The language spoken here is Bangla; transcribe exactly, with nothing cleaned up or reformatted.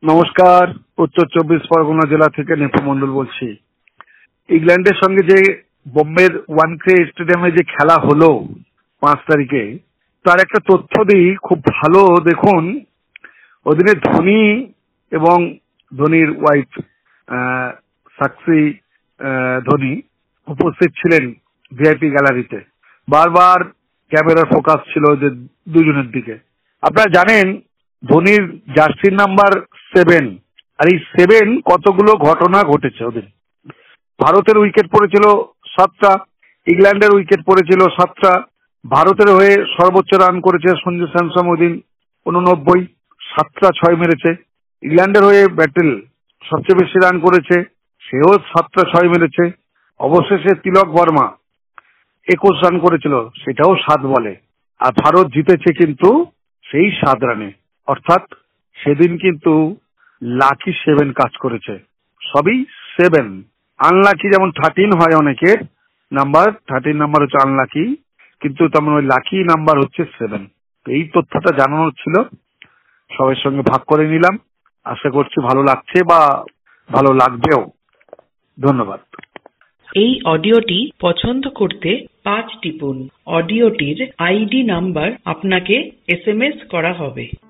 নমস্কার, উত্তর চব্বিশ পরগনা জেলা থেকে নেপু মন্ডল বলছি। ইংল্যান্ডের সঙ্গে যে বোম্বের ওয়ানক্রে স্টেডিয়ামে যে খেলা হলো পাঁচ তারিখে, তার একটা তথ্য দিই, খুব ভালো। দেখুন, ওদিনে ধোনি এবং ধোনির ওয়াইফ সাক্ষী ধোনি উপস্থিত ছিলেন ভিআইপি গ্যালারিতে। বারবার ক্যামেরার ফোকাস ছিল যে দুজনের দিকে। আপনারা জানেন ধোনির জার্সির নাম্বার সেভেন, আর এই সেভেন কতগুলো ঘটনা ঘটেছে ওদের। ভারতের উইকেট পড়েছিল সাতটা, ইংল্যান্ডের উইকেট পড়েছিল সাতটা। ভারতের হয়ে সর্বোচ্চ রান করেছে সঞ্জু স্যামসন ওই দিন উননব্বই, সাতটা ছয় মেরেছে। ইংল্যান্ডের হয়ে ব্যাটেল সবচেয়ে বেশি রান করেছে, সেও সাতটা ছয় মেরেছে। অবশেষে তিলক বর্মা একুশ রান করেছিল, সেটাও সাত বলে। আর ভারত জিতেছে কিন্তু সেই সাত রানে। অর্থাৎ সেদিন কিন্তু লাকি সেভেন কাজ করেছে, সবই সেভেন। আনলাকি যেমন থার্টিন হয় অনেকের নাম্বার, থার্টিন নাম্বার হচ্ছে আনলাকি, কিন্তু তেমন ওই লাকি নাম্বার হচ্ছে সেভেন। এই তথ্যটা জানানোর ছিল, সবার সঙ্গে ভাগ করে নিলাম। আশা করছি ভালো লাগছে বা ভালো লাগবেও। ধন্যবাদ। এই অডিওটি পছন্দ করতে পাঁচ টিপুন। অডিওটির আইডি নাম্বার আপনাকে এস এম এস করা হবে।